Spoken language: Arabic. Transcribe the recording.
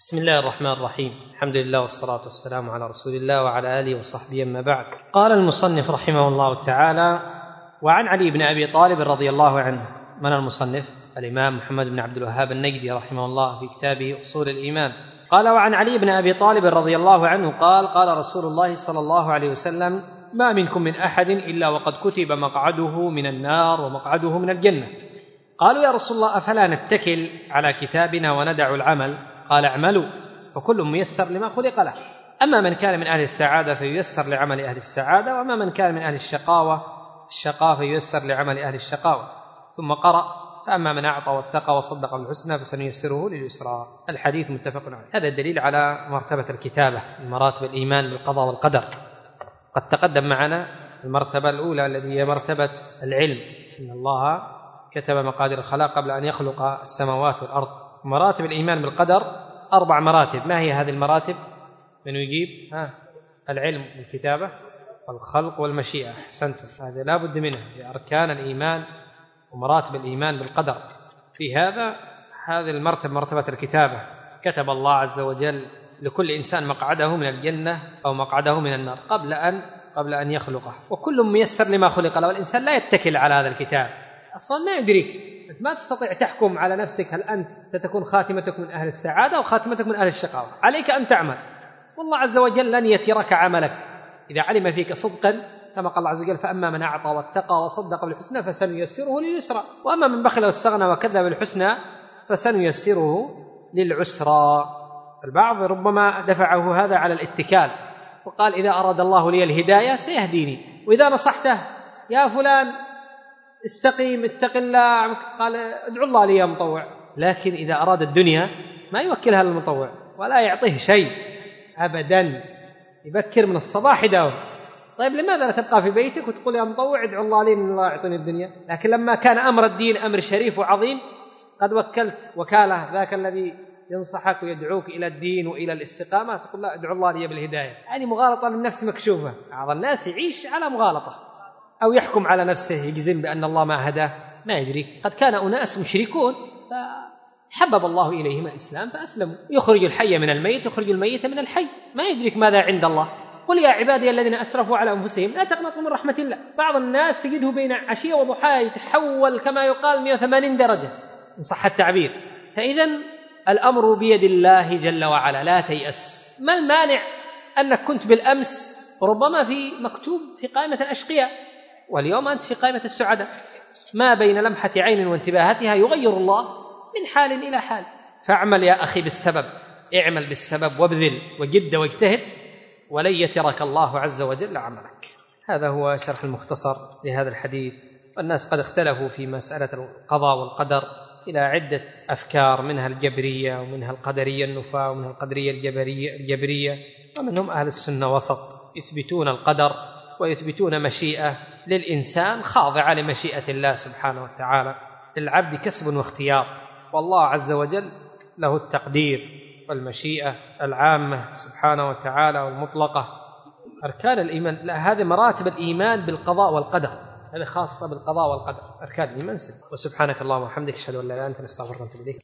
بسم الله الرحمن الرحيم. الحمد لله والصلاة والسلام على رسول الله وعلى آله وصحبه أما بعد. قال المصنف رحمه الله تعالى: وعن علي بن أبي طالب رضي الله عنه. من المصنف؟ الإمام محمد بن عبد الوهاب النجدي رحمه الله في كتابه أصول الإيمان. قال: وعن علي بن أبي طالب رضي الله عنه قال: قال رسول الله صلى الله عليه وسلم: ما منكم من أحد إلا وقد كتب مقعده من النار ومقعده من الجنة. قالوا: يا رسول الله أفلا نتكل على كتابنا وندع العمل؟ قال: اعملوا فكل ميسر لما خلق له. أما من كان من أهل السعادة فييسر لعمل أهل السعادة، وأما من كان من أهل الشقاوة فييسر لعمل أهل الشقاوة. ثم قرأ: فأما من أعطى واتقى وصدق بالحسنى فسنيسره لليسرى. الحديث متفق عليه. هذا الدليل على مرتبة الكتابة من مراتب الإيمان بالقضاء والقدر. قد تقدم معنا المرتبة الأولى التي هي مرتبة العلم، إن الله كتب مقادير الخلائق قبل أن يخلق السماوات والأرض. مراتب الإيمان بالقدر 4 مراتب. ما هي هذه المراتب؟ من يجيب؟ العلم والكتابة والخلق والمشيئة. أحسنتم، هذا لا بد منها لأركان الإيمان ومراتب الإيمان بالقدر. في هذه المرتبة مرتبة الكتابة، كتب الله عز وجل لكل إنسان مقعده من الجنة أو مقعده من النار قبل أن يخلقه، وكل ميسر لما خلق له. والإنسان لا يتكل على هذا الكتاب، أصلا ما يدريك، أنت ما تستطيع تحكم على نفسك هل أنت ستكون خاتمتك من أهل السعادة أو خاتمتك من أهل الشقاوة. عليك أن تعمل، والله عز وجل لن يترك عملك إذا علم فيك صدقا، كما قال الله عز وجل: فأما من أعطى واتقى وصدق بالحسنى فسنيسره لليسرى، وأما من بخل واستغنى وكذب بالحسنى فسنيسره للعسرى. البعض ربما دفعه هذا على الاتكال وقال: إذا أراد الله لي الهداية سيهديني، وإذا نصحته يا فلان استقيم اتق الله قال ادعو الله لي يا مطوع. لكن إذا أراد الدنيا ما يوكلها للمطوع ولا يعطيه شيء أبدا، يبكر من الصباح داوم. طيب لماذا لا تبقى في بيتك وتقول يا مطوع ادعو الله لي ان الله يعطيني الدنيا؟ لكن لما كان أمر الدين أمر شريف وعظيم قد وكلت وكالة ذاك الذي ينصحك ويدعوك إلى الدين وإلى الاستقامة، تقول لا ادعو الله لي بالهداية. يعني مغالطة للنفس مكشوفة. بعض الناس يعيش على مغالطة أو يحكم على نفسه يجزم بأن الله ما هداه، ما يدري. قد كان أناس مشركون فحبب الله إليهم الإسلام فأسلموا. يخرج الحي من الميت يخرج الميت من الحي، ما يدرك ماذا عند الله. قل يا عبادي الذين أسرفوا على أنفسهم لا تقنطوا من رحمة الله. بعض الناس تجده بين عشية وضحاها يتحول كما يقال 180 درجة إن صح التعبير. فإذا الأمر بيد الله جل وعلا، لا تيأس. ما المانع أنك كنت بالأمس ربما في مكتوب في قائمة الأشقياء، واليوم أنت في قائمة السعداء. ما بين لمحة عين وانتباهتها يغير الله من حال إلى حال. فاعمل يا أخي بالسبب، اعمل بالسبب وابذل وجد واجتهد، ولن يترك الله عز وجل عملك. هذا هو شرح المختصر لهذا الحديث. والناس قد اختلفوا في مسألة القضاء والقدر إلى عدة أفكار، منها الجبرية ومنها القدرية النفاة ومنها القدرية الجبرية، ومنهم أهل السنة وسط يثبتون القدر ويثبتون مشيئة للإنسان خاضعة لمشيئة الله سبحانه وتعالى. للعبد كسب واختيار، والله عز وجل له التقدير والمشيئة العامة سبحانه وتعالى والمطلقة. أركان الإيمان، لا، هذه مراتب الإيمان بالقضاء والقدر، هذه خاصة بالقضاء والقدر. أركان الإيمان 6. وسبحانك اللهم وبحمدك أشهد أن لا إله إلا أنت نستغفرك ونتوب إليك.